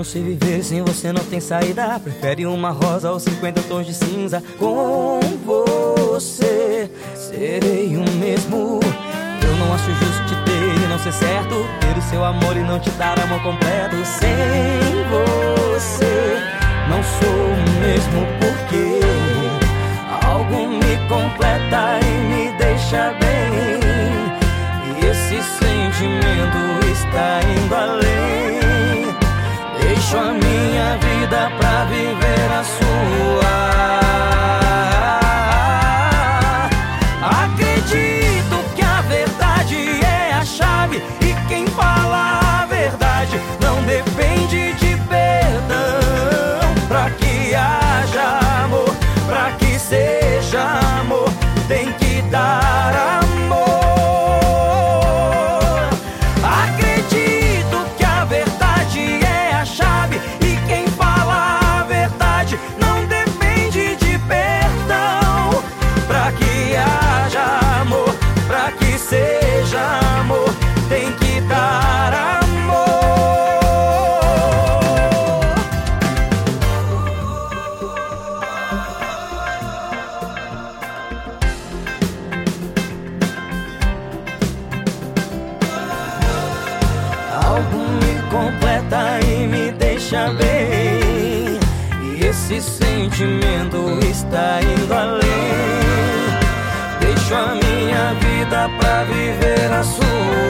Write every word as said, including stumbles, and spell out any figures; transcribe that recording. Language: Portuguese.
sei viver sem você, não tem saída. Prefere uma rosa ou cinquenta tons de cinza. Com você serei o mesmo. Eu não acho justo te ter e não ser certo, ter o seu amor e não te dar amor completo. Sem você não sou o mesmo, porque algo me completa e me deixa bem. E esse sentimento está indo além. Deixo a minha vida pra viver a sua. Acredito que a verdade é a chave, e quem fala a verdade não depende de perdão. Pra que haja amor, pra que seja amor, tem que dar amor. Acredito que a verdade é a chave, e quem fala a verdade não depende de perdão. Pra que haja amor, pra que seja amor, tem que dar amor. Algo me completa e me deixa bem. E esse sentimento está indo além. Deixo a minha vida pra viver a sua.